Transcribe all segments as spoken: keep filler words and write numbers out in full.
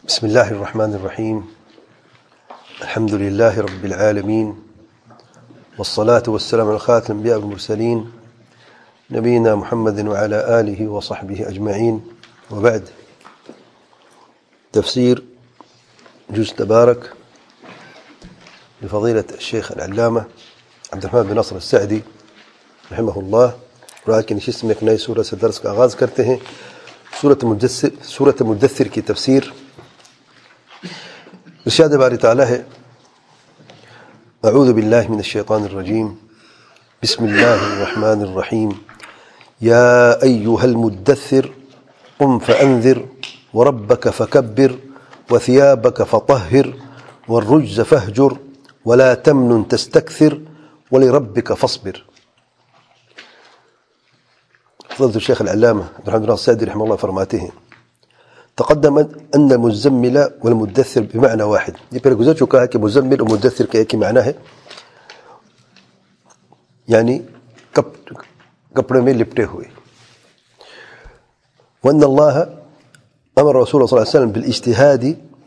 بسم الله الرحمن الرحيم. الحمد لله رب العالمين، والصلاة والسلام على خاتم الأنبياء والمرسلين نبينا محمد وعلى آله وصحبه أجمعين، وبعد. تفسير جزء تبارك لفضيلة الشيخ العلامة عبد الرحمن بن ناصر السعدي رحمه الله. ولكن اسی میں ایک نئی سورہ سے درس کا آغاز کرتے ہیں. سورۃ مدثر سورۃ مدثر کی تفسیر. ارشاد باری تعالی ہے: اعوذ باللہ من الشیطان الرجیم، بسم اللہ الرحمن الرحیم. یا ایہا المدثر قم فانذر وربک فکبر وثیابک فطہر والرجز فاہجر ولا تمنن تستکثر ولربک فاصبر. فضلت الشيخ العلامة عبد الرحمن بن ناصر السعدي رحمه الله فرماته ہیں: تقدم أن المزمل والمدثر بمعنى واحد. یہ پہلے گزر چکا ہے کہ مزمل اور مدثر کا ایک ہی معنی ہے، یعنی کپڑے میں لپٹے ہوئے. وأن الله أمر رسوله صلى الله عليه وسلم بالاجتهاد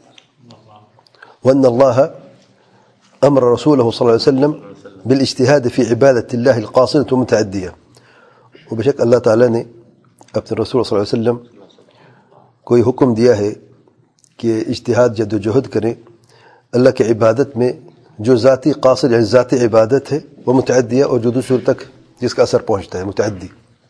وأن الله أمر رسوله صلى الله عليه وسلم بالاجتهاد في عبادة الله القاصرة والمتعدية. وبشک اللہ تعالیٰ نے اپنے رسول صلی اللہ علیہ وسلم کوئی حکم دیا ہے کہ اجتہاد جد و جہد کریں اللہ کی عبادت میں، جو ذاتی قاصد یعنی ذاتی عبادت ہے، وہ متعدیہ اور جو دوسروں تک جس کا اثر پہنچتا ہے متعدی.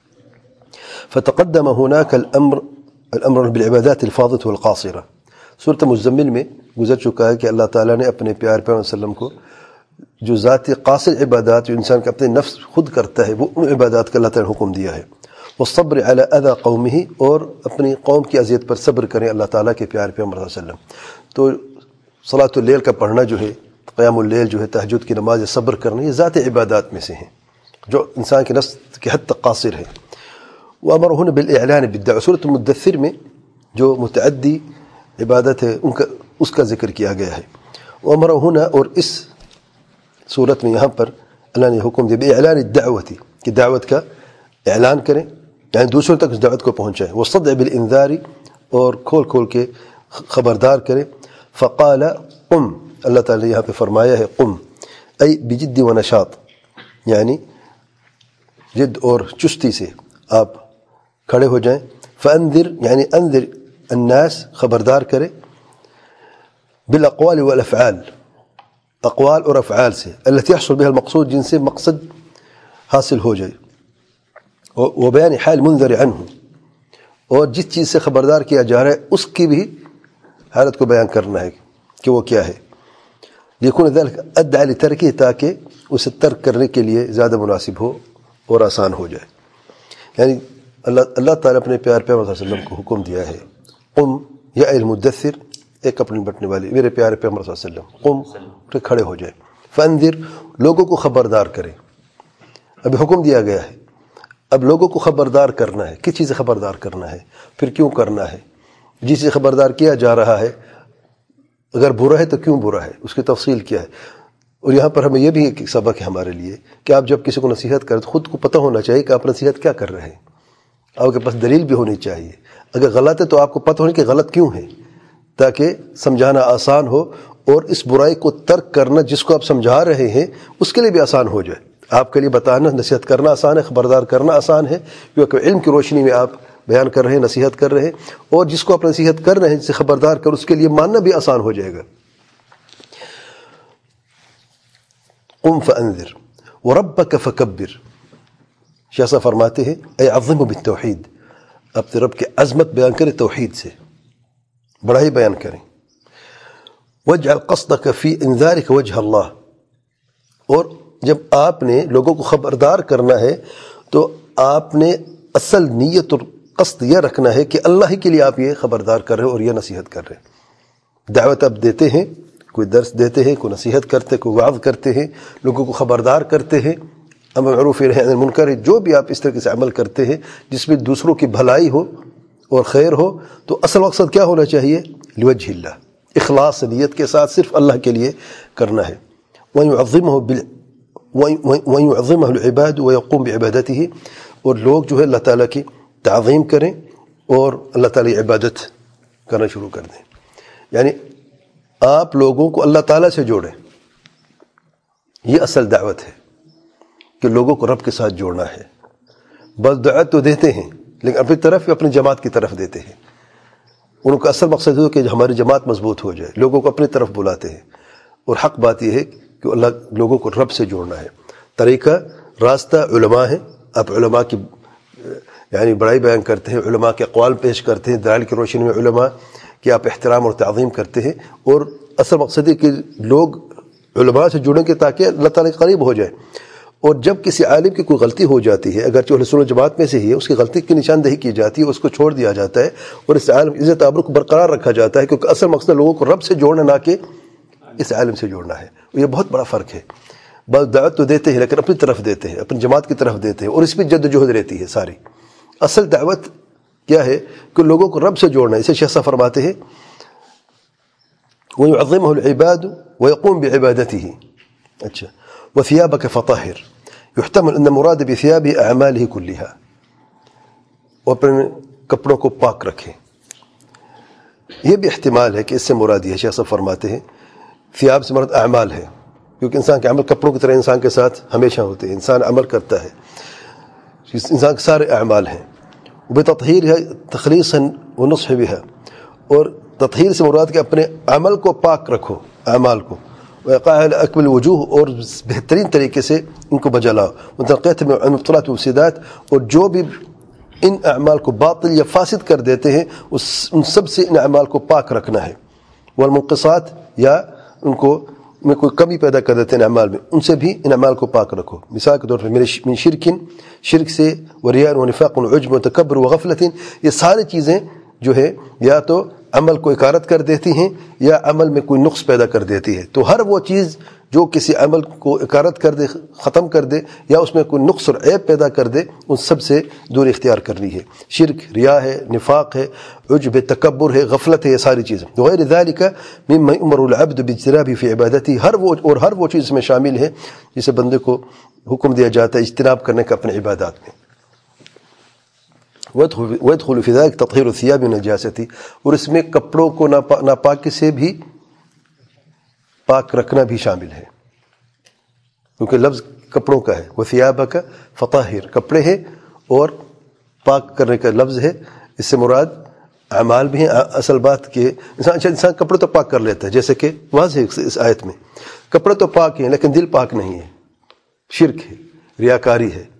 فتقدم هناك الامر الامر بالعبادات الفاضلة والقاصرة. سورۃ مزمل میں گزر چکا ہے کہ اللہ تعالیٰ نے اپنے پیارے پیغمبر صلی اللہ علیہ وسلم کو جو ذاتی قاصد عبادات جو انسان کا اپنے نفس خود کرتا ہے، وہ ان عبادات کا اللہ تعالیٰ نے حکم دیا ہے. والصبر على اذى قومه، اور اپنی قوم کی اذیت پر صبر کریں اللہ تعالیٰ کے پیارے پیغمبر صلی اللہ علیہ وسلم. تو صلاۃ اللیل کا پڑھنا جو ہے، قیام اللیل جو ہے، تہجد کی نماز، صبر کرنا، یہ ذاتی عبادات میں سے ہیں جو انسان کے نفس کے حد تک قاصر ہے. وامرهن بالاعلان بالدعوة. سورۃ المدثر میں جو متعدی عبادت ہے ان کا اس کا ذکر کیا گیا ہے. وامرهن، اور اس صورت میں یہاں پر اللہ نے حکم دیا باعلان الدعوة کہ دعوت کا اعلان کریں، یعنی دوسروں تک اس دعوت کو پہنچائیں. والصدع بالانذار، اور کھول کھول کے خبردار کریں. فقال قم، اللہ تعالی نے یہاں پہ فرمایا ہے قم ای بجد و نشاط، یعنی جد اور چستی سے آپ کھڑے ہو جائیں. فانذر یعنی انذر الناس، خبردار کرے. بالاقوال والافعال، اقوال اور افعال سے، التي يحصل بها المقصود، جن سے مقصد حاصل ہو جائے. وبیان حال منذر عنہ، اور جس چیز سے خبردار کیا جا رہا ہے اس کی بھی حالت کو بیان کرنا ہے کہ وہ کیا ہے. لیکن ذلك ادعى لترکه، تاکہ اسے ترک کرنے کے لیے زیادہ مناسب ہو اور آسان ہو جائے. یعنی اللہ اللہ تعالیٰ اپنے پیار پیغمبر صلی اللہ علیہ وسلم کو حکم دیا ہے قم یا المدثر، ایک کپڑے بٹنے والے میرے پیارے پیغمبر صلی اللہ علیہ وسلم، قم، تو کھڑے ہو جائے. فانذر، لوگوں کو خبردار کریں. ابھی حکم دیا گیا ہے، اب لوگوں کو خبردار کرنا ہے. کس چیز سے خبردار کرنا ہے، پھر کیوں کرنا ہے، جس سے خبردار کیا جا رہا ہے اگر برا ہے تو کیوں برا ہے، اس کی تفصیل کیا ہے. اور یہاں پر ہمیں یہ بھی ایک سبق ہے ہمارے لیے کہ آپ جب کسی کو نصیحت کریں تو خود کو پتہ ہونا چاہیے کہ آپ نصیحت کیا کر رہے ہیں. آپ کے پاس دلیل بھی ہونی چاہیے. اگر غلط ہے تو آپ کو پتہ ہونا کہ غلط کیوں ہے، تاکہ سمجھانا آسان ہو، اور اس برائی کو ترک کرنا جس کو آپ سمجھا رہے ہیں اس کے لیے بھی آسان ہو جائے. آپ کے لیے بتانا، نصیحت کرنا آسان ہے، خبردار کرنا آسان ہے، کیونکہ علم کی روشنی میں آپ بیان کر رہے ہیں، نصیحت کر رہے ہیں. اور جس کو آپ نصیحت کر رہے ہیں، جس سے خبردار کر، اس کے لیے ماننا بھی آسان ہو جائے گا. قم فانذر وربک فکبر. شاہ صاحب فرماتے ہیں اے عظمہ بالتوحید، اپنے رب کی عظمت بیان کریں توحید سے، بڑائی بیان کریں. واجعل قصدک فی انذارک وجہ اللہ، اور جب آپ نے لوگوں کو خبردار کرنا ہے تو آپ نے اصل نیت اور قصد یہ رکھنا ہے کہ اللہ ہی کے لیے آپ یہ خبردار کر رہے اور یہ نصیحت کر رہے. دعوت آپ دیتے ہیں، کوئی درس دیتے ہیں، کوئی نصیحت کرتے، کوئی وعظ کرتے ہیں، لوگوں کو خبردار کرتے ہیں، امر معروف نہی عن المنکر، جو بھی آپ اس طرح سے عمل کرتے ہیں جس میں دوسروں کی بھلائی ہو اور خیر ہو، تو اصل مقصد کیا ہونا چاہیے؟ لوجہ اللہ، اخلاص نیت کے ساتھ صرف اللہ کے لیے کرنا ہے. وَيُعَظِّمُهُ بِالْ وَيُعَظِّمُهُ الْعِبَادُ وَيَقُومُ بِعِبَادَتِهِ، اور لوگ جو ہے اللہ تعالیٰ کی تعظیم کریں اور اللہ تعالیٰ کی عبادت کرنا شروع کر دیں. یعنی آپ لوگوں کو اللہ تعالیٰ سے جوڑیں. یہ اصل دعوت ہے کہ لوگوں کو رب کے ساتھ جوڑنا ہے. بس دعوت تو دیتے ہیں لیکن اپنی طرف اپنی جماعت کی طرف دیتے ہیں. ان کا اصل مقصد ہے کہ ہماری جماعت مضبوط ہو جائے. لوگوں کو اپنی طرف بلاتے ہیں. اور حق بات یہ ہے کہ اللہ لوگوں کو رب سے جوڑنا ہے. طریقہ راستہ علماء ہے. آپ علماء کی یعنی بڑائی بیان کرتے ہیں, علماء کے اقوال پیش کرتے ہیں, دلائل کی روشنی میں علماء کہ آپ احترام اور تعظیم کرتے ہیں. اور اصل مقصد ہے کہ لوگ علماء سے جڑیں کہ تاکہ اللہ تعالیٰ کے قریب ہو جائے. اور جب کسی عالم کی کوئی غلطی ہو جاتی ہے, اگرچہ اہل سنت جماعت میں سے ہی ہے, اس کی غلطی کی نشاندہی کی جاتی ہے, اس کو چھوڑ دیا جاتا ہے اور اس عالم عزت آبرو کو برقرار رکھا جاتا ہے, کیونکہ اصل مقصد لوگوں کو رب سے جوڑنا نہ کہ اس عالم سے جوڑنا ہے. یہ بہت بڑا فرق ہے. بس دعوت تو دیتے ہیں لیکن اپنی طرف دیتے ہیں, اپنی جماعت کی طرف دیتے ہیں, اور اس میں جد و جہد رہتی ہے ساری. اصل دعوت کیا ہے کہ لوگوں کو رب سے جوڑنا ہے. اسے شیخ صاحب فرماتے ہیں وَيُعَظِّمُهُ الْعِبَادُ وَيَقُومُ بِعِبَادَتِهِ. اچھا وَثِيَابَكَ فَطَهِّرْ. يحتمل ان مراد بثيابه اعماله كلها. اور اپنے کپڑوں کو پاک رکھیں. یہ بھی احتمال ہے کہ اس سے مراد یہ ہے. شیخ صاحب فرماتے ہیں ثياب سے مراد اعمال ہے, کیونکہ انسان کے عمل کپڑوں کی طرح انسان کے ساتھ ہمیشہ ہوتے ہیں. انسان عمل کرتا ہے, انسان کے سارے اعمال ہیں. وبتطهيرها تخليصا ونصح بها. اور تطہیر سے مراد کہ اپنے عمل کو پاک رکھو, اعمال کو. وقائل اکمل وجوہ, اور بہترین طریقے سے ان کو بجا لاؤ. متنقیت میں مبطلات و مفسدات, اور جو بھی ان اعمال کو باطل یا فاسد کر دیتے ہیں ان سب سے ان اعمال کو پاک رکھنا ہے. والمنقصات, یا ان کو میں کوئی کمی پیدا کر دیتے ہیں اعمال میں, ان سے بھی ان اعمال کو پاک رکھو. مثال کے طور پر میرے من شرکن, شرک سے, ورياء ونفاق وعجب وتکبر وغفلت, یہ ساری چیزیں جو ہے یا تو عمل کو اکارت کر دیتی ہیں یا عمل میں کوئی نقص پیدا کر دیتی ہے. تو ہر وہ چیز جو کسی عمل کو اکارت کر دے, ختم کر دے, یا اس میں کوئی نقص اور عیب پیدا کر دے, ان سب سے دوری اختیار کرنی ہے. شرک, ریا ہے, نفاق ہے, عجب ہے, تکبر ہے, غفلت ہے, یہ ساری چیزیں. غیر ذالک مما یؤمر العبد باجتنابه فی عبادته, ہر وہ اور ہر وہ چیز میں شامل ہے جسے بندے کو حکم دیا جاتا ہے اجتناب کرنے کا اپنے عبادات میں. وَيَدْخُلُ فِي ذَلِكَ تَطْهِيرُ الثِّيَابِ وَالنَّجَاسَةِ, اور اس میں کپڑوں کو ناپاکی سے بھی پاک رکھنا بھی شامل ہے, کیونکہ لفظ کپڑوں کا ہے. وَثِيَابَكَ فَطَهِّرْ, کپڑے ہیں اور پاک کرنے کا لفظ ہے. اس سے مراد اعمال بھی ہیں. اصل بات کہ انسان انسان کپڑے تو پاک کر لیتا ہے, جیسے کہ واضح ہے اس آیت میں کپڑے تو پاک ہیں لیکن دل پاک نہیں ہے, شرک ہے, ریاکاری ہے.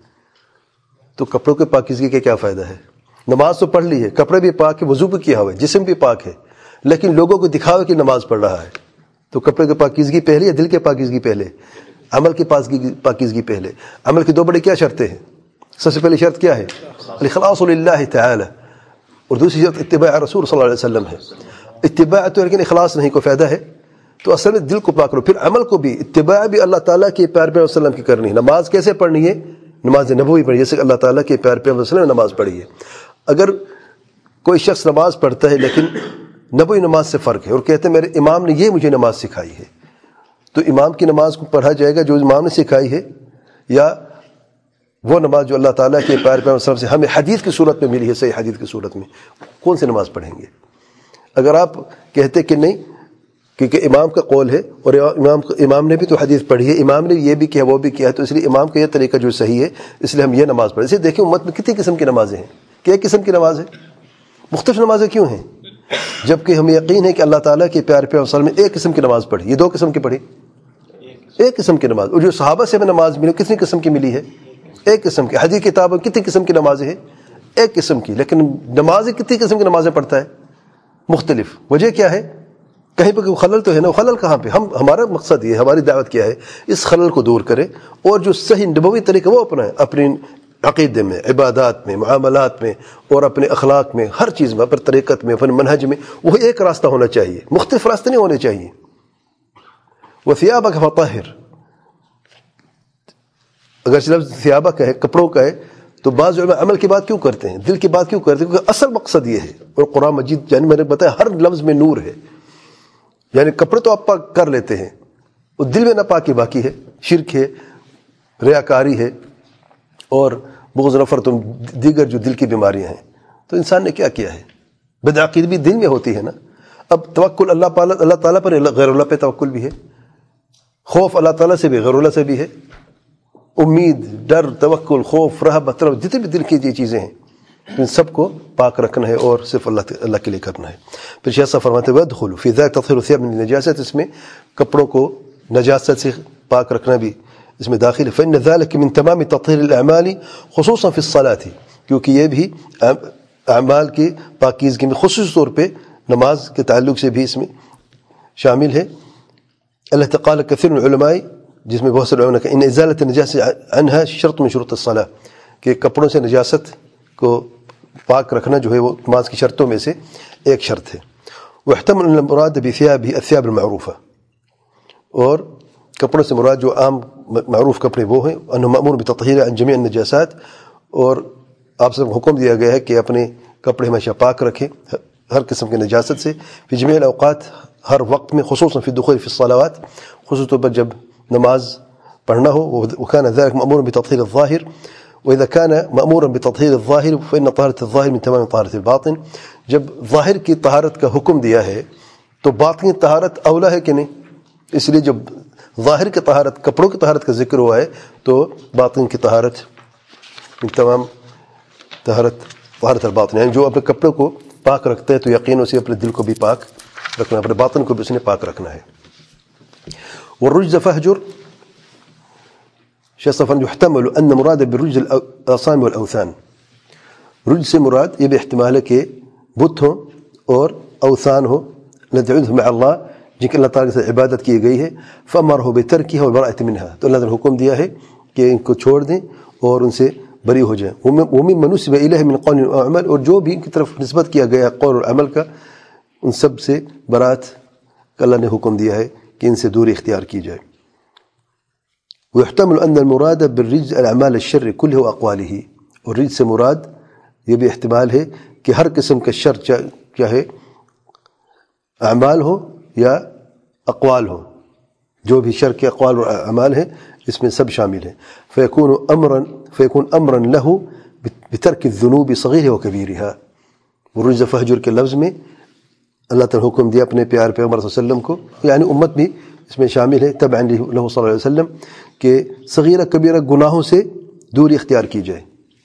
تو کپڑوں کے پاکیزگی کا کیا فائدہ ہے؟ نماز تو پڑھ لی ہے, کپڑے بھی پاک ہے, وضو بھی کیا ہوا ہے, جسم بھی پاک ہے, لیکن لوگوں کو دکھاوے کہ نماز پڑھ رہا ہے. تو کپڑے کی پاکیزگی پہلے یا دل کی پاکیزگی پہلے؟ عمل کی پاکیزگی پہلے. عمل کی دو بڑی کیا شرطیں ہیں؟ سب سے پہلی شرط کیا ہے؟ الاخلاص للہ تعالی, اور دوسری شرط اتباع رسول صلی اللہ علیہ وسلم ہے. اتباع تو لیکن اخلاص نہیں, کو فائدہ ہے. تو اصل میں دل کو پاک کرو. پھر عمل کو بھی, اتباع بھی اللہ تعالیٰ کے پیار پہ وسلم کی کرنی ہے. نماز کیسے پڑھنی ہے؟ نماز نبوی پڑھی, جیسے اللہ تعالیٰ کے پیار پہ وسلم نے نماز پڑھی ہے. اگر کوئی شخص نماز پڑھتا ہے لیکن نبوی نماز سے فرق ہے, اور کہتے ہیں میرے امام نے یہ مجھے نماز سکھائی ہے, تو امام کی نماز کو پڑھا جائے گا جو امام نے سکھائی ہے, یا وہ نماز جو اللہ تعالیٰ کے پیار پہ وسلم سے ہمیں حدیث کی صورت میں ملی ہے, صحیح حدیث کی صورت میں, کون سی نماز پڑھیں گے؟ اگر آپ کہتے کہ نہیں کیونکہ امام کا قول ہے اور امام امام نے بھی تو حدیث پڑھی ہے, امام نے یہ بھی کیا وہ بھی کیا ہے, تو اس لیے امام کا یہ طریقہ جو صحیح ہے اس لیے ہم یہ نماز پڑھیں. اسے دیکھیں امت میں کتنی قسم کی نمازیں ہیں, کیا قسم کی نماز ہے, مختلف نمازیں کیوں ہیں, جبکہ ہمیں یقین ہے کہ اللہ تعالیٰ کے پیار پہ وسلم نے ایک قسم کی نماز پڑھی. یہ دو قسم کی پڑھی, ایک قسم کی نماز. اور جو صحابہ سے ہمیں نماز ملی کتنی قسم کی ملی ہے؟ ایک قسم کی. حدیث کتاب میں کتنی قسم کی نمازیں ہیں؟ ایک قسم کی. لیکن نمازیں کتنی قسم کی نمازیں پڑھتا ہے؟ مختلف. وجہ کیا ہے؟ کہیں پہ کوئی خلل تو ہے نا, خلل کہاں پہ؟ ہم ہمارا مقصد یہ, ہماری دعوت کیا ہے, اس خلل کو دور کرے اور جو صحیح نبوی طریقہ وہ اپنائیں اپنی عقیدے میں, عبادات میں, معاملات میں, اور اپنے اخلاق میں, ہر چیز میں, اپنے طریقت میں, اپنے منہج میں. وہ ایک راستہ ہونا چاہیے, مختلف راستے نہیں ہونے چاہیے. وَثِيَابَكَ فَطَهِّرْ, اگر لفظ ثیابہ کا ہے, کپڑوں کا ہے, تو بعض علماء عمل کی بات کیوں کرتے ہیں, دل کی بات کیوں کرتے ہیں؟ کیونکہ اصل مقصد یہ ہے. اور قرآن مجید یعنی میں نے بتایا ہر لفظ میں نور ہے. یعنی کپڑے تو آپ پاک کر لیتے ہیں, اور دل میں ناپاکی باقی ہے, شرک ہے, ریاکاری ہے, اور بغض نفرت دیگر جو دل کی بیماریاں ہیں. تو انسان نے کیا کیا ہے؟ بدعقیدگی بھی دل میں ہوتی ہے نا. اب توکل اللہ تعالیٰ اللہ تعالیٰ پر غیر اللہ پہ توکل بھی ہے، خوف اللہ تعالیٰ سے بھی غیر اللہ سے بھی ہے، امید، ڈر، توکل، خوف، رہبت، طلب، جتنے بھی دل کی یہ چیزیں ہیں ان سب کو پاک رکھنا ہے اور صرف اللہ اللہ کے لیے کرنا ہے۔ پھر شیخ صاحب فرماتے ہیں وَادْخُلُوا فِي ذَلِكَ تَطْهِيرُ الثِّيَابِ مِنَ النَّجَاسَةِ، اس میں کپڑوں کو نجاست سے پاک رکھنا بھی اس میں داخل ہے۔ فإن ذلك من تمام تطهير الأعمال خصوصا في الصلاة، کیونکہ یہ بھی اعمال کی پاکیزگی میں خصوصی طور پہ نماز کے تعلق سے بھی اس میں شامل ہے۔ اللہ تعالی کثیر من العلماء، جس میں بہت سے علماء نے کہا ان ازالۃ النجاسۃ عنها شرط من شروط الصلاة، کہ کپڑوں سے نجاست کو پاک رکھنا جو ہے وہ نماز کی شرطوں میں سے ایک شرط ہے۔ واحتمل ان المراد بثيابه الثياب المعروفة، اور کپڑوں سے مراد جو عام معروف کپڑے وہ ہیں، انه مأمور بتطهير عن جميع النجاسات، اور آپ سے حکم دیا گیا ہے کہ اپنے کپڑے ہمیشہ پاک رکھیں ہر قسم کی نجاست سے، فی جميع الاوقات، ہر وقت میں، خصوصا فی الدخول فی الصلوات، خصوص طور پر جب نماز پڑھنا ہو۔ وكان ذلك مأمور بتطهير الظاهر، وإذا كان مأمورا بتطهير الظاهر فإن طهارة الظاهر من تمام طهارة الباطن، جب ظاہر کی طہارت کا حکم دیا ہے تو باطنی طہارت اولا ہے کہ نہیں؟ اس لیے جب ظاہر کی طہارت، کپڑوں کی طہارت کا ذکر ہوا ہے تو باطن کی طہارت من تمام طہارت طہارت الباطن، یعنی جو اپنے کپڑوں کو پاک رکھتا ہے تو یقیناً اسے اپنے دل کو بھی پاک رکھنا، اپنے باطن کو بھی اس نے پاک رکھنا ہے۔ والرجز فاہجر، شیخ صفان يحتمل ان مراد بالرجز الاصنام والاوثان، رجز سے مراد یہ بھی احتمال ہے کہ بت ہو اور اوثان ہو، ندعوه مع اللہ، جن کی اللہ تعالیٰ کے ساتھ عبادت کی گئی ہے، فامرہ بترکها والبراءة منها، تو اللہ نے حکم دیا ہے کہ ان کو چھوڑ دیں اور ان سے بری ہو جائیں۔ ومن نسب الیہ من قول واعمال، اور جو بھی ان کی طرف نسبت کیا گیا قول اور عمل کا، ان سب سے برات کا اللہ نے حکم دیا ہے کہ ان سے دوری اختیار کی جائے۔ ويحتمل ان المراد بالرجز الاعمال الشر كله واقواله، اور رجز سے مراد یہ بھی احتمال ہے کہ ہر قسم کا شر چاہے اعمال ہو یا اقوال ہو، جو بھی شر کے اقوال اور اعمال ہیں اس میں سب شامل ہیں۔ فيكون امرا فيكون امرا له بترك الذنوب صغيرها وكبيرها، والرجز فہجر کے لفظ میں اللہ تعالیٰ حکم دیا اپنے پیارے پیغمبر صلی اللہ علیہ وسلم کو، یعنی امت بھی اس میں شامل ہے، تبعا له صلی اللہ علیہ وسلم، کہ صغیرہ کبیرہ گناہوں سے دوری اختیار کی جائے۔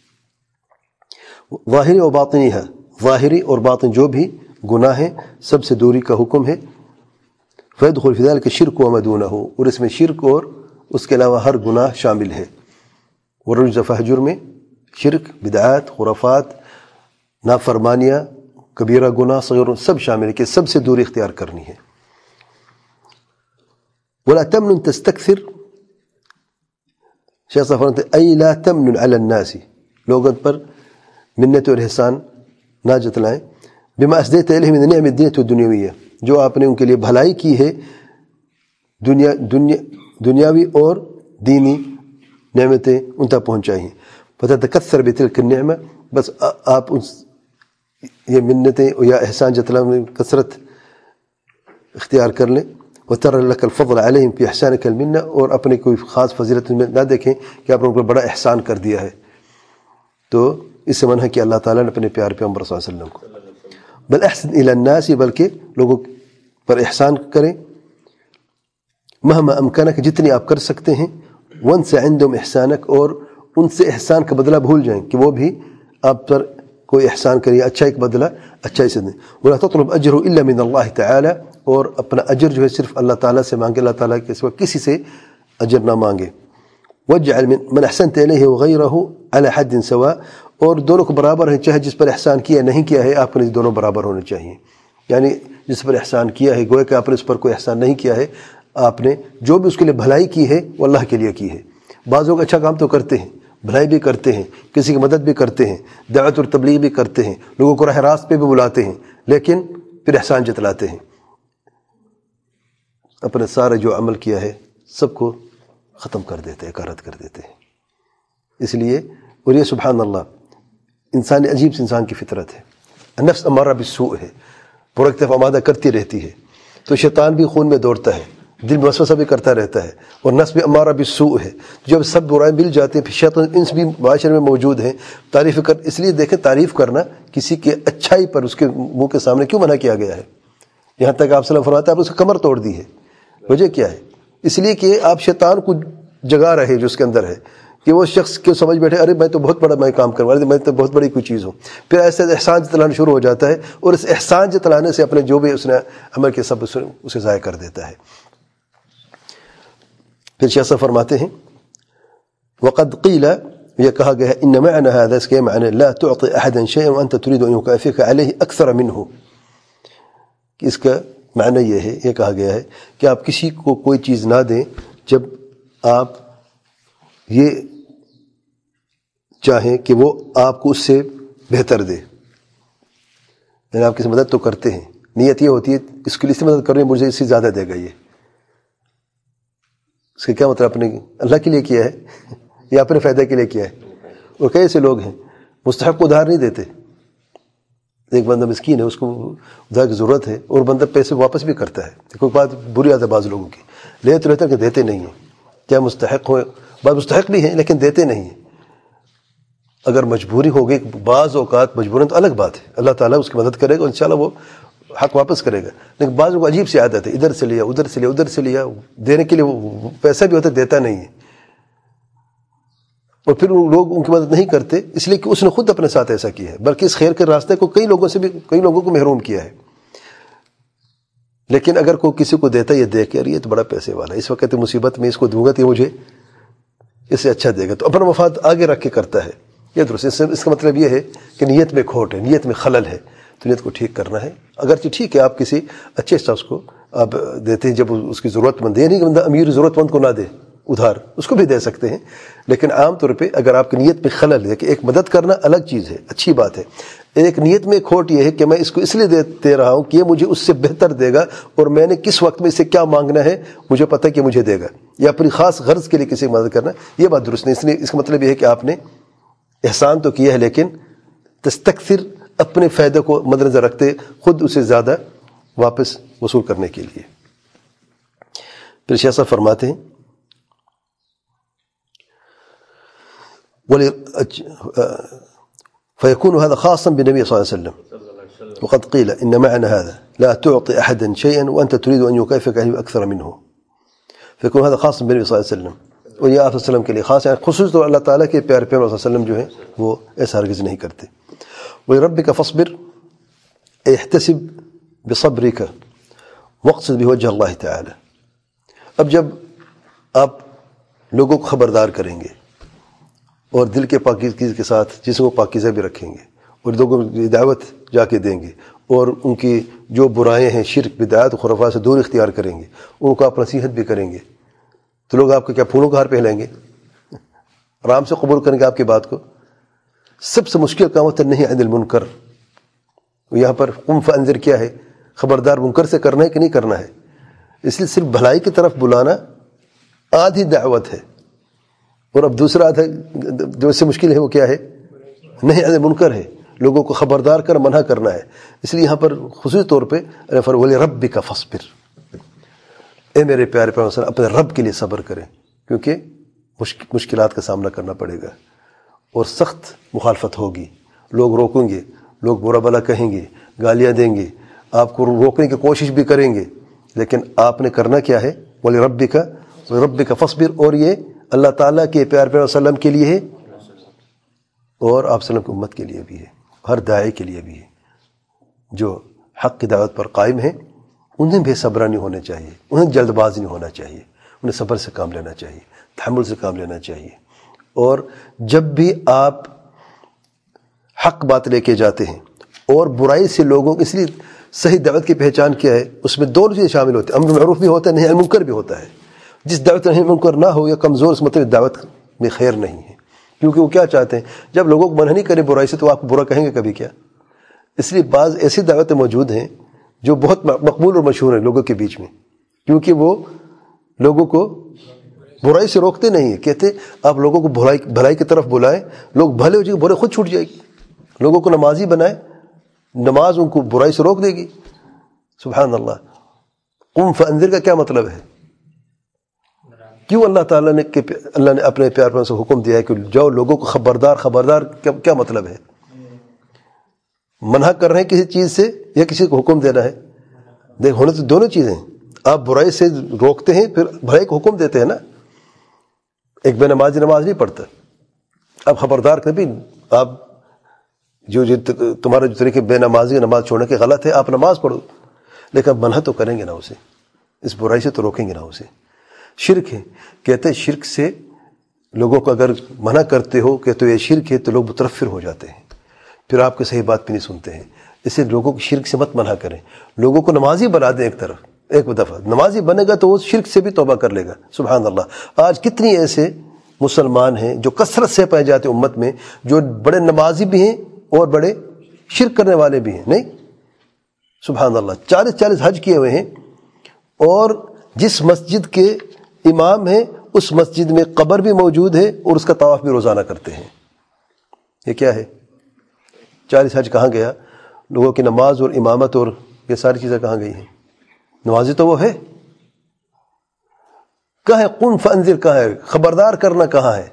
ظاہری و باطنی ہے، ظاہری اور باطن جو بھی گناہ ہیں سب سے دوری کا حکم ہے۔ فیدخل فی ذلک الشرک وما دونہ، اور اس میں شرک اور اس کے علاوہ ہر گناہ شامل ہے۔ والرجز فہجر میں شرک، بدعات، خرافات، نافرمانیاں، کبیرہ گناہ، صغیر سب شامل ہے کہ سب سے دوری اختیار کرنی ہے۔ ولا تمنن تستکثر، شیخ صاحب فرماتے ہیں ای لا تمنن علی الناس، لوگوں پر منت اور احسان نہ جتلائیں، بما اسدیت الیہ من نعم الدنیا والدنیویہ، جو آپ نے ان کے لیے بھلائی کی ہے دنیا دنیا دنیاوی اور دینی نعمتیں ان تک پہنچائی ہیں۔ فتتکثر بتلک النعمہ، بس آپ ان یہ منتیں یا احسان جتلانے میں کثرت اختیار کر لیں۔ وتر لك الفضل علیہم فی احسانک المنہ، اور اپنے کوئی خاص فضیلت میں نہ دیکھیں کہ آپ نے ان کو بڑا احسان کر دیا ہے، تو اس سے منع ہے کہ اللہ تعالیٰ نے اپنے پیارے پیغمبر صلی اللہ علیہ وسلم کو، بل احسن الی الناس، بلکہ لوگوں پر احسان کریں، مہما امکانک، جتنی آپ کر سکتے ہیں، وانس عندهم احسانک، اور ان سے احسان کا بدلہ بھول جائیں کہ وہ بھی آپ پر کوئی احسان کریے، اچھائی کا بدلہ اچھائی سے دیں۔ ولا تطلب اجره الا من اللہ تعالی، اور اپنا اجر جو ہے صرف اللہ تعالیٰ سے مانگے، اللہ تعالیٰ کے سوا کسی سے اجر نہ مانگے۔ واجعل من احسنت الیہ وغیرہ علی حد سواء، اور دونوں کو برابر ہیں، چاہے جس پر احسان کیا نہیں کیا ہے، آپ نے دونوں برابر ہونے چاہیے۔ یعنی جس پر احسان کیا ہے، گویا کہ آپ نے اس پر کوئی احسان نہیں کیا ہے، آپ نے جو بھی اس کے لیے بھلائی کی ہے وہ اللہ کے لیے کی ہے۔ بعض لوگ اچھا کام تو کرتے ہیں، بھلائی بھی کرتے ہیں، کسی کی مدد بھی کرتے ہیں، دعوت اور تبلیغ بھی کرتے ہیں، لوگوں کو راہ راست پہ بھی بلاتے ہیں، لیکن پھر احسان جتلاتے ہیں، اپنے سارے جو عمل کیا ہے سب کو ختم کر دیتے ہیں، کارت کر دیتے ہیں۔ اس لیے، اور یہ سبحان اللہ انسان عجیب سے انسان کی فطرت ہے، نفس امارہ بالسوء ہے، برے کی طرف آمادہ کرتی رہتی ہے، تو شیطان بھی خون میں دوڑتا ہے، دل میں وسوسہ بھی کرتا رہتا ہے، اور نفس بھی امارہ بالسوء ہے، جب سب برائیں مل جاتے ہیں پھر شیطان انس بھی معاشرے میں موجود ہیں، تعریف کر، اس لیے دیکھیں تعریف کرنا کسی کے اچھائی پر اس کے منہ کے سامنے کیوں منع کیا گیا ہے؟ یہاں تک آپ صلی اللہ علیہ وسلم فرماتے ہیں آپ نے اس کی کمر توڑ دی ہے. وجہ کیا ہے؟ اس لیے کہ آپ شیطان کو جگا رہے جو اس کے اندر ہے کہ وہ شخص کیوں سمجھ بیٹھے ارے میں تو بہت بڑا میں کام کروا رہا میں تو بہت بڑی کوئی چیز ہوں. پھر ایسے احسان جتلانا شروع ہو جاتا ہے اور اس احسان جتلانے سے اپنے جو بھی اس نے عمل کے سب اسے ضائع کر دیتا ہے. پھر شیخ صاحب فرماتے ہیں وقد قیل یہ کہا گیا ہے ان معنى هذا اس کے معنی لا تعطي احدا شيئا وانت تريد ان يكافئك عليه اكثر منه. کہ اس کا معنی یہ ہے یہ کہا گیا ہے کہ آپ کسی کو کوئی چیز نہ دیں جب آپ یہ چاہیں کہ وہ آپ کو اس سے بہتر دے. یعنی آپ کسی مدد تو کرتے ہیں نیت یہ ہوتی ہے اس کے لیے اس سے مدد کر رہے ہیں مجھے اس سے زیادہ دے گا. یہ اس کا کیا مطلب اپنے اللہ کے لیے کیا ہے یا اپنے فائدہ کے لیے کیا ہے؟ وہ کئی ایسے لوگ ہیں مستحق کو ادھار نہیں دیتے. ایک بندہ مسکین ہے اس کو ادھار کی ضرورت ہے اور بندہ پیسے واپس بھی کرتا ہے. کوئی بات بری عادت ہے بعض لوگوں کی لے تو رہتا کہ دیتے نہیں ہیں. کیا مستحق ہو بعض مستحق بھی ہیں لیکن دیتے نہیں ہیں. اگر مجبوری ہو گئی بعض اوقات مجبوراً تو الگ بات ہے اللہ تعالیٰ اس کی مدد کرے گا انشاءاللہ وہ حق واپس کرے گا. لیکن بعض کو عجیب سی عادت ہے ادھر سے لیا ادھر سے لیا ادھر سے لیا دینے کے لیے وہ پیسہ بھی ہوتا ہے دیتا نہیں ہے اور پھر لوگ ان کی مدد نہیں کرتے اس لیے کہ اس نے خود اپنے ساتھ ایسا کیا ہے بلکہ اس خیر کے راستے کو کئی لوگوں سے بھی کئی لوگوں کو محروم کیا ہے. لیکن اگر کوئی کسی کو دیتا یہ دیکھ کے یہ تو بڑا پیسے والا ہے اس وقت مصیبت میں اس کو دوں گا تو یہ مجھے اس سے اچھا دے گا تو اپنا مفاد آگے رکھ کے کرتا ہے. یہ درست اس کا مطلب یہ ہے کہ نیت میں کھوٹ ہے نیت میں خلل ہے تو نیت کو ٹھیک کرنا ہے. اگرچہ ٹھیک ہے آپ کسی اچھے شخص کو آپ دیتے ہیں جب اس کی ضرورت مند ہے نہیں کہ بندہ امیر ضرورت مند کو نہ دے ادھار اس کو بھی دے سکتے ہیں. لیکن عام طور پہ اگر آپ کی نیت میں خلل ہے کہ ایک مدد کرنا الگ چیز ہے اچھی بات ہے ایک نیت میں کھوٹ یہ ہے کہ میں اس کو اس لیے دے رہا ہوں کہ یہ مجھے اس سے بہتر دے گا اور میں نے کس وقت میں اسے کیا مانگنا ہے مجھے پتہ ہے کہ مجھے دے گا یا اپنی خاص غرض کے لیے کسی کی مدد کرنا یہ بات درست نہیں. اس لیے اس کا مطلب یہ ہے کہ آپ نے احسان تو کیا ہے لیکن تستکثر اپنے فائدے کو مد نظر رکھتے خود اسے زیادہ واپس وصول کرنے کے لیے. پھر شیخ صاحب فرماتے ہیں فيكون هذا خاصا بالنبي صلى الله عليه وسلم وقد قيل إن معنى هذا لا تعطي أحدا شيئا وأنت تريد أن يكافئك عليه أكثر منه. فيكون هذا خاصا بالنبي صلى الله عليه وسلم اور یہ آپ صلی اللہ علیہ وسلم کے لیے خاص ہے خصوص طور اللہ تعالیٰ کے پیارے پیغمبر صلی اللہ علیہ وسلم جو ہے وہ ایسا ہرگز نہیں کرتے. وَرَبِّكَ فَاصْبِرْ احتسب بصبرك واقصد بوجه اللہ تعالی. اب جب آپ لوگوں کو خبردار کریں گے اور دل کے پاکیزگی کے ساتھ جسم کو پاکیزہ بھی رکھیں گے اور لوگوں کو دعوت جا کے دیں گے اور ان کی جو برائیں ہیں شرک بدعات و خرافات سے دور اختیار کریں گے ان کو آپ نصیحت بھی کریں گے تو لوگ آپ کو کیا پھولوں کا ہار پہنائیں گے آرام سے قبول کریں گے آپ کی بات کو. سب سے مشکل کام ہوتا ہے نہیں عن المنکر. یہاں پر قم فانذر کیا ہے خبردار منکر سے کرنا ہے کہ نہیں کرنا ہے. اس لیے صرف بھلائی کی طرف بلانا آدھی دعوت ہے اور اب دوسرا آدھا جو اس سے مشکل ہے وہ کیا ہے نہیں عن المنکر ہے لوگوں کو خبردار کر منع کرنا ہے. اس لیے یہاں پر خصوصی طور پہ وَلِرَبِّكَ فَاصْبِرْ اے میرے پیارے پیغمبر صلی اللہ علیہ وسلم اپنے رب کے لیے صبر کریں کیونکہ مشکلات کا سامنا کرنا پڑے گا اور سخت مخالفت ہوگی. لوگ روکیں گے لوگ برا بلا کہیں گے گالیاں دیں گے آپ کو روکنے کی کوشش بھی کریں گے لیکن آپ نے کرنا کیا ہے وَلِرَبِّكَ وَلِرَبِّكَ فَاصْبِرْ اور یہ اللہ تعالیٰ کے پیارے پیغمبر صلی اللہ علیہ وسلم کے لیے ہے اور آپ صلی اللہ علیہ وسلم کی امت کے لیے بھی ہے ہر داعی کے لیے بھی ہے. جو حق کی دعوت پر قائم ہیں انہیں بے صبرا نہیں ہونا چاہیے انہیں جلد باز نہیں ہونا چاہیے انہیں صبر سے کام لینا چاہیے تحمل سے کام لینا چاہیے. اور جب بھی آپ حق بات لے کے جاتے ہیں اور برائی سے لوگوں اس لیے صحیح دعوت کی پہچان کیا ہے اس میں دونوں چیزیں شامل ہوتی ہیں امر معروف بھی ہوتا ہے نہیں منکر بھی ہوتا ہے. جس دعوت نہیں منکر نہ ہو یا کمزور اس مطلب دعوت میں خیر نہیں ہے کیونکہ وہ کیا چاہتے ہیں جب لوگوں کو منع نہیں کریں برائی سے تو آپ برا کہیں گے کبھی کیا. اس لیے بعض ایسی دعوتیں موجود ہیں جو بہت مقبول اور مشہور ہیں لوگوں کے بیچ میں کیونکہ وہ لوگوں کو برائی سے روکتے نہیں ہیں. کہتے آپ لوگوں کو بھلائی بھلائی کی طرف بلائیں لوگ بھلے ہو جائیں برے خود چھوٹ جائے گی. لوگوں کو نمازی بنائیں نماز ان کو برائی سے روک دے گی. سبحان اللہ. قم فانذر کا کیا مطلب ہے کیوں اللہ تعالیٰ نے کہ اللہ نے اپنے پیار پر سے حکم دیا ہے کہ جاؤ لوگوں کو خبردار خبردار کیا مطلب ہے منع کر رہے ہیں کسی چیز سے یا کسی کو حکم دینا ہے دیکھ ہونے تو دونوں چیزیں ہیں. آپ برائی سے روکتے ہیں پھر بھلائی کو حکم دیتے ہیں نا. ایک بے نمازی نماز نہیں پڑھتا, آپ خبردار کبھی آپ جو جو تمہارا جو طریقے بے نمازی نماز چھوڑنے کے غلط ہے, آپ نماز پڑھو, لیکن آپ منع تو کریں گے نا اسے, اس برائی سے تو روکیں گے نا اسے. شرک ہے, کہتے ہیں شرک سے لوگوں کو اگر منع کرتے ہو کہ تو یہ شرک ہے تو لوگ مترفر ہو جاتے ہیں, پھر آپ کی صحیح بات بھی نہیں سنتے ہیں. اس سے لوگوں کو شرک سے مت منع کریں, لوگوں کو نمازی بنا دیں. ایک طرف ایک دفعہ نمازی بنے گا تو وہ شرک سے بھی توبہ کر لے گا. سبحان اللہ. آج کتنی ایسے مسلمان ہیں جو کثرت سے پائے جاتے امت میں, جو بڑے نمازی بھی ہیں اور بڑے شرک کرنے والے بھی ہیں. نہیں, سبحان اللہ, چالیس چالیس حج کیے ہوئے ہیں, اور جس مسجد کے امام ہیں اس مسجد میں قبر بھی موجود ہے اور اس کا طواف بھی روزانہ کرتے ہیں. یہ کیا ہے؟ چالیس حج کہاں گیا؟ لوگوں کی نماز اور امامت اور یہ ساری چیزیں کہاں گئی ہیں؟ نمازی تو وہ ہے, کہاں ہے قم فانذر, کہاں ہے خبردار کرنا, کہاں ہے؟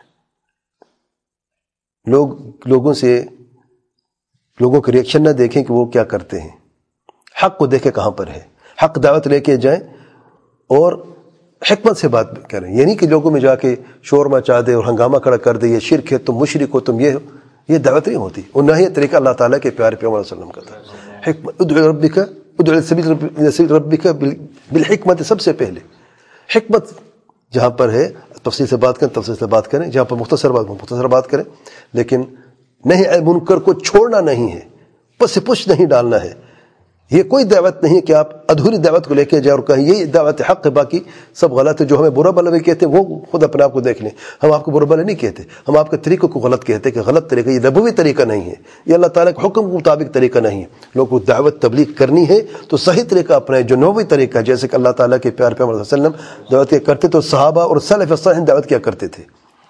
لوگ لوگوں سے لوگوں کے ریئیکشن نہ دیکھیں کہ وہ کیا کرتے ہیں, حق کو دیکھیں کہاں پر ہے. حق دعوت لے کے جائیں اور حکمت سے بات کریں, یعنی کہ لوگوں میں جا کے شور مچا دے اور ہنگامہ کھڑا کر دے, یہ شرک ہے, تم مشرک ہو, تم یہ ہو. یہ دعوت نہیں ہوتی, اور نہ ہی یہ طریقہ اللہ تعالیٰ کے پیارے پیغمبر صلی اللہ علیہ وسلم کا تھا. حکمت ادعو ربک ادعو سبیل ربک بالحکمت, سب سے پہلے حکمت جہاں پر ہے تفصیل سے بات کریں, تفصیل سے بات کریں, جہاں پر مختصر بات مختصر بات کریں, لیکن نہیں منکر کو چھوڑنا نہیں ہے, پس پش نہیں ڈالنا ہے. یہ کوئی دعوت نہیں کہ آپ ادھوری دعوت کو لے کے جائیں اور کہیں یہ دعوت حق ہے, باقی سب غلط ہے. جو ہمیں برا بلا بھی کہتے ہیں وہ خود اپنے آپ کو دیکھ لیں, ہم آپ کو برا بلا نہیں کہتے, ہم آپ کے طریقوں کو غلط کہتے ہیں کہ غلط طریقہ, یہ نبوی طریقہ نہیں ہے, یہ اللہ تعالیٰ کے حکم کے مطابق طریقہ نہیں ہے. لوگوں کو دعوت تبلیغ کرنی ہے تو صحیح طریقہ اپنائیں, جو نبوی طریقہ ہے, جیسے کہ اللہ تعالیٰ کے پیارے پیغمبر صلی اللہ علیہ وسلم دعوت کیا کرتے تو صحابہ اور سلف صالح دعوت کیا کرتے تھے.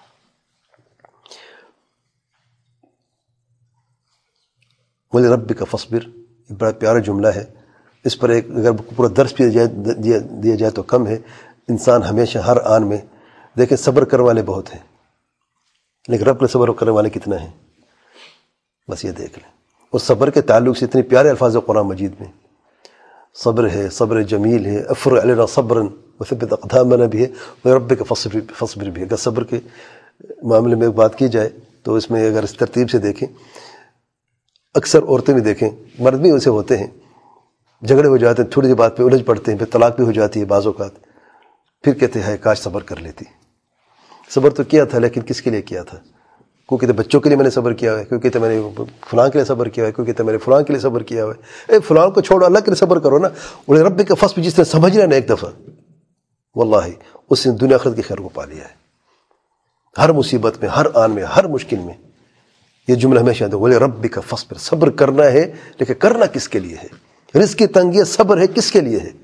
وَلِرَبِّكَ فَاصْبِرْ, یہ بڑا پیارا جملہ ہے. اس پر ایک اگر پورا درس بھی دیا دیا جائے تو کم ہے. انسان ہمیشہ ہر آن میں دیکھیں صبر کرنے والے بہت ہیں, لیکن رب کے صبر کرنے والے کتنا ہیں, بس یہ دیکھ لیں. اور صبر کے تعلق سے اتنے پیارے الفاظ قرآن مجید میں صبر ہے, صبر جمیل ہے, افرغ علینا صبرا وثبت اقدامنا بھی ہے, وَرَبِّكَ فَاصْبِرْ بھی ہے. اگر صبر کے معاملے میں بات کی جائے تو اس میں اگر اس ترتیب سے دیکھیں, اکثر عورتیں بھی دیکھیں, مرد بھی ویسے ہوتے ہیں, جھگڑے ہو جاتے ہیں, تھوڑی سی بات پہ الجھ پڑتے ہیں, پھر طلاق بھی ہو جاتی ہے بعض اوقات, پھر کہتے ہیں کاش صبر کر لیتی. صبر تو کیا تھا, لیکن کس کے لیے کیا تھا؟ کوئی کہتے بچوں کے لیے میں نے صبر کیا ہوا ہے, کوئی کہتے میں نے فلاں کے لیے صبر کیا ہوا ہے, کوئی کہتے میں نے فلاں کے لیے صبر کیا ہوا ہے. اے فلاں کو چھوڑو, اللہ کے لیے صبر کرو نا. انہیں رب کا فصل جس نے سمجھنا نا ایک دفعہ, واللہ اس نے دنیا آخرت کی خیر کو پا لیا ہے. ہر مصیبت میں, ہر آن میں, ہر مشکل میں یہ جملہ ہمیشہ آتا ہے, بولے رب کا فصبر, صبر کرنا ہے, لیکن کرنا کس کے لیے ہے؟ رزق کی تنگی صبر ہے کس کے لیے ہے؟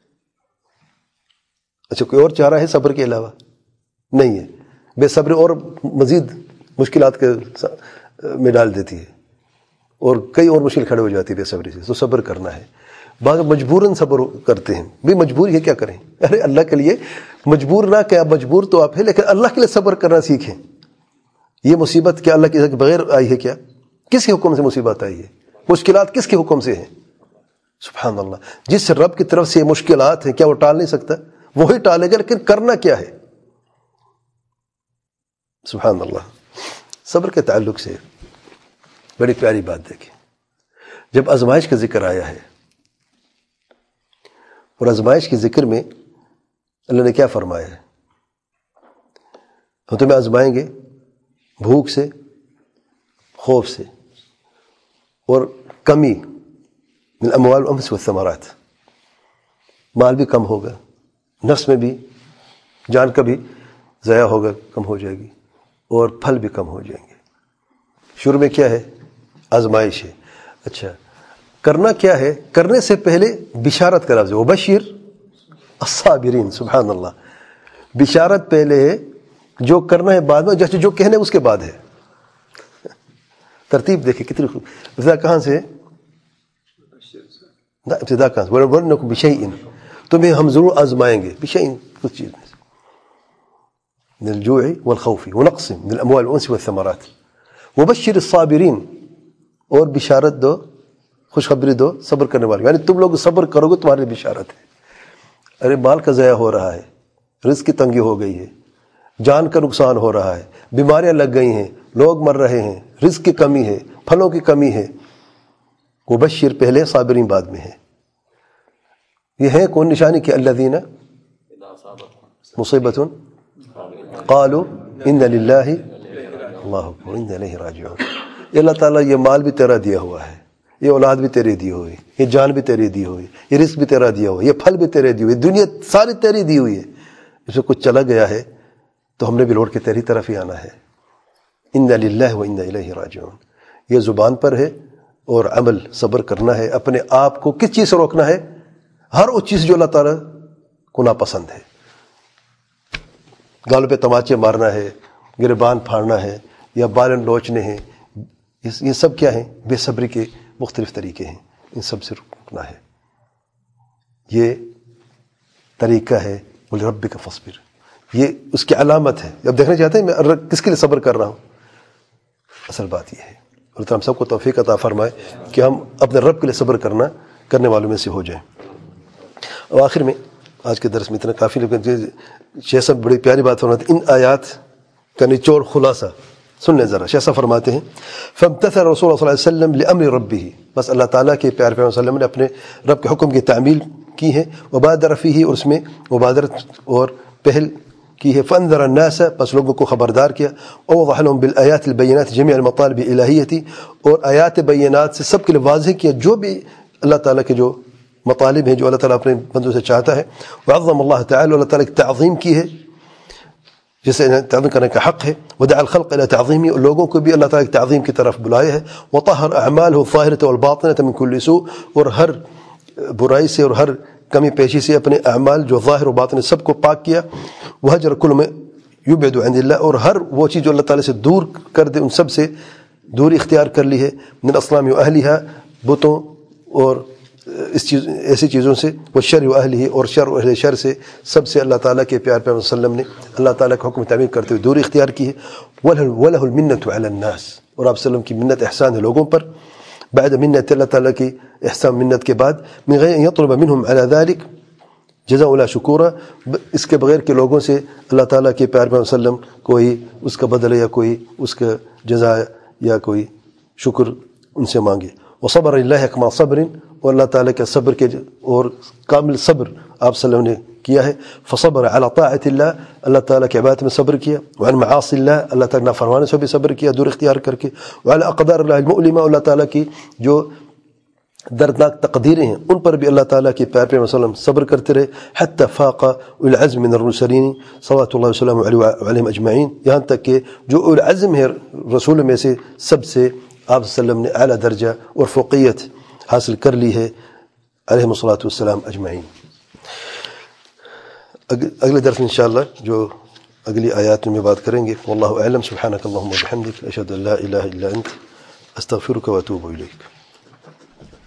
اچھا کوئی اور چارہ ہے صبر کے علاوہ؟ نہیں ہے. بے صبر اور مزید مشکلات کے میں ڈال دیتی ہے, اور کئی اور مشکل کھڑے ہو جاتی ہے بے صبری سے. تو صبر کرنا ہے. بعض مجبوراً صبر کرتے ہیں, بھی مجبوری ہے کیا کریں؟ ارے اللہ کے لیے مجبور نہ کہ, مجبور تو آپ ہیں, لیکن اللہ کے لیے صبر کرنا سیکھیں. یہ مصیبت کیا اللہ کے بغیر آئی ہے کیا؟ کس کے حکم سے مصیبت آئی ہے؟ مشکلات کس کے حکم سے ہیں؟ سبحان اللہ. جس رب کی طرف سے یہ مشکلات ہیں, کیا وہ ٹال نہیں سکتا؟ وہی ٹالے گا, لیکن کرنا کیا ہے؟ سبحان اللہ. صبر کے تعلق سے بڑی پیاری بات دیکھیں. جب آزمائش کا ذکر آیا ہے, اور آزمائش کے ذکر میں اللہ نے کیا فرمایا ہے؟ ہم تمہیں آزمائیں گے بھوک سے, خوف سے, اور کمی من الاموال والانفس والثمرات, مال بھی کم ہوگا, نفس میں بھی, جان کا بھی ضائع ہوگا, کم ہو جائے گی, اور پھل بھی کم ہو جائیں گے. شروع میں کیا ہے؟ آزمائش ہے. اچھا کرنا کیا ہے؟ کرنے سے پہلے بشارت کا لفظ ہے, وبشر الصابرین. سبحان اللہ. بشارت پہلے ہے, جو کرنا ہے بعد میں, جیسے جو کہنے اس کے بعد ہے. ترتیب دیکھیں کتنی خوب. ابتدا کہاں سے؟ ابتدا کہاں سے؟ وَلَنَبْلُوَنَّكُم بِشَيْءٍ, تمہیں ہم ضرور آزمائیں گے, بشیء کچھ چیز میں, من الجوع والخوف ونقص من الاموال والانس والثمرات, وبشر الصابرین, اور بشارت دو خوشخبری دو صبر کرنے والے، یعنی تم لوگ صبر کرو گے تمہارے لیے بشارت ہے۔ ارے مال کا ضیاع ہو رہا ہے، رزق کی تنگی ہو گئی ہے، جان کا نقصان ہو رہا ہے، بیماریاں لگ گئی ہیں، لوگ مر رہے ہیں، رزق کی کمی ہے، پھلوں کی کمی ہے، وبشر پہلے صابرین بعد میں ہے۔ یہ ہے کون نشانی کہ الذین مصیبت قالوا ان للہ اللہ اکبر انا الیہ راجعون۔ یہ اللہ تعالیٰ یہ مال بھی تیرا دیا ہوا ہے، یہ اولاد بھی تیری دی ہوئی، یہ جان بھی تیری دی ہوئی، یہ رزق بھی تیرا دیا ہوا، یہ پھل بھی تیرے دی ہوئی، دنیا ساری تیری دی ہوئی ہے، اس میں کچھ چلا گیا ہے تو ہم نے بھی لوٹ کے تیری طرف ہی آنا ہے۔ انا للہ و انا الیہ راجعون، یہ زبان پر ہے اور عمل صبر کرنا ہے۔ اپنے آپ کو کس چیز سے روکنا ہے؟ ہر اس چیز جو اللہ تعالیٰ کو ناپسند ہے۔ گالوں پہ تماچے مارنا ہے، گریبان پھاڑنا ہے، یا بالن لوچنے ہیں، یہ سب کیا ہیں؟ بے صبری کے مختلف طریقے ہیں، ان سب سے رکنا ہے۔ یہ طریقہ ہے وَلِرَبِّكَ فَاصْبِرْ، یہ اس کی علامت ہے۔ اب دیکھنا چاہتے ہیں میں کس کے لیے صبر کر رہا ہوں؟ اصل بات یہ ہے، اللہ تعالیٰ ہم سب کو توفیق عطا فرمائے کہ ہم اپنے رب کے لیے صبر کرنا کرنے والوں میں سے ہو جائیں۔ اور آخر میں آج کے درس میں اتنا کافی، لیکن شیخ صاحب بڑی پیاری بات فرماتے ہیں، ان آیات کا نچوڑ خلاصہ سن لیں ذرا۔ شیخ صاحب فرماتے ہیں فامتثل رسول اللہ صلی اللہ علیہ وسلم لامر ربہ، بس اللہ تعالیٰ کے پیارے پیغمبر صلی اللہ علیہ وسلم نے اپنے رب کے حکم کی تعمیل کی ہے، وبادر فیہ، اور اس میں مبادرت اور پہل کی ہے، فانذر الناس، بس لوگوں کو خبردار کیا، ووضح لهم بالآیات البینات جميع المطالب الہیتی، اور آیات بینات سے سب کے لیے واضح کیا جو بھی اللہ تعالیٰ کے جو مطالب ہیں جو اللہ تعالیٰ اپنے بندوں سے چاہتا ہے، وعظم اللہ تعالیٰ، اللہ تعالیٰ کی تعظیم کی ہے جسے تعظیم کرنے کا حق ہے، ودعا الخلق الى تعظیمی، اور لوگوں کو بھی اللہ تعالیٰ کی تعظیم کی طرف بلایا ہے، وطہر اعمالہ الظاہرۃ والباطنۃ من کل سوء، اور ہر برائی سے اور ہر کمی پیشی سے اپنے اعمال جو ظاہر و باطن سب کو پاک کیا، وہجر کل ما یبعد عن اللہ، اور ہر وہ چیز جو اللہ تعالیٰ سے دور کر دے ان سب سے دوری اختیار کر لی ہے، من الاصنام و اہلہا، بتوں اور اس چیز ایسی چیزوں سے، وہ شر و اہلہ، اور شر و اہل شر سے، سب سے اللہ تعالیٰ کے پیار پیغمبر صلی اللہ علیہ وسلم نے اللہ تعالیٰ کا حکم تعمیل کرتے ہوئے دوری اختیار کی ہے، وَلَهُ الْمِنَّةُ عَلَى النَّاسِ، اور آپ صلی اللہ علیہ وسلم کی منت احسان ہے لوگوں پر، بعد منت، اللہ تعالیٰ کی احسان منت کے بعد، من غیر ان یطلب منہم علی ذلک جزاء ولا شکورا، اس کے بغیر کہ لوگوں سے اللہ تعالیٰ کے پیار پیغمبر صلی اللہ علیہ وسلم کوئی اس کا بدلہ یا کوئی اس کا جزا یا کوئی شکر ان سے مانگے، وصبر اللہ کما صبر، اور اللہ تعالیٰ کے صبر کے اور کامل صبر آپ صلی اللہ علیہ وسلم نے کیا ہے، فصبر علی طاعت اللہ، اللہ تعالیٰ کے عبادت میں صبر کیا، وعن معاصی اللہ، اللہ تعالیٰ کے نافرمانی سے بھی صبر کیا دور اختیار کر کے، وعلی اقدار اللہ المؤلمہ، اللہ تعالیٰ کی جو دردناک تقدیریں ہیں ان پر بھی اللہ تعالیٰ کے پیار پیغمبر صلی اللہ علیہ وسلم صبر کرتے رہے، حتی فاق العزم من الرسلین صلوات اللہ وسلم علیہم اجمعین، یہاں تک کہ جو العزم ہے رسول میں سے سب سے آپ صلی اللہ علیہ وسلم نے اعلیٰ درجہ اور فوقیت حاصل کر لی ہے علیہم الصلاۃ والسلام اجمعین۔ اگلے درس میں انشاءاللہ جو اگلی آیات میں بات کریں گے، واللہ اعلم، سبحانک اللہم وبحمدک، اشہد ان لا الہ الا انت، استغفرک واتوب الیک۔